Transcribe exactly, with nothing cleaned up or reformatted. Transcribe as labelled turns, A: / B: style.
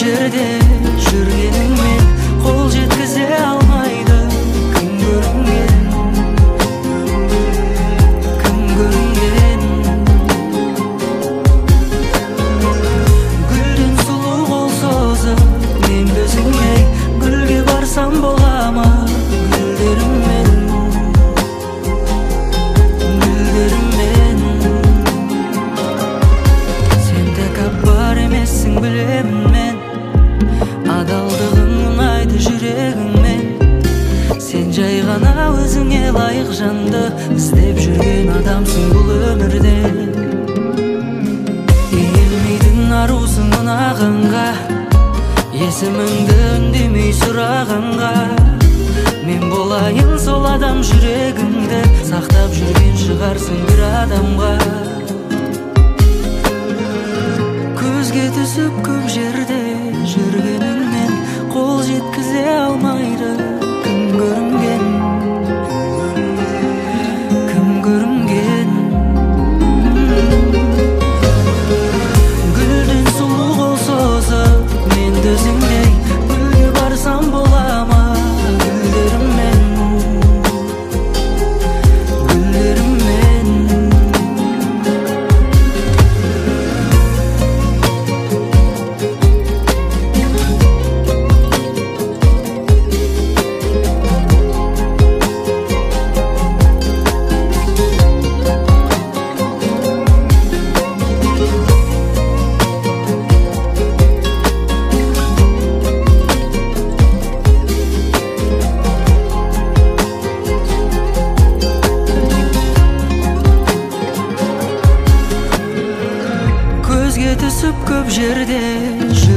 A: жерде жүргеніңмен қол жеткізе алмайды кім көрінген, кім көрінген. Гүлден сұлу қол созып мен өзіңе, гүлге барсам бола ма гүлдеріммен, гүлдеріммен. Сен тәкаппар емессің білемін мен, адалдығың ұнайды жүрегіңмен. Сен жай ғана өзіңе лайық жанды іздеп жүрген адамсың бұл өмірде. Иілмейтін арусың ұнағанға, есіміңді үндемей сұрағанға. Мен болайын сол адам, жүрегіңді сақтап жүрген шығарсың бір адамға. Көзге түсіп көп жерде жүргеніңмен қол жеткізе алмайды кім көрінген, кім көрінген. Гүлден сұлу қол созып мен өзіңдей, гүлге барсам бола ма гүлдеріммен, гүлдеріммен. Көзге түсіп көп жерде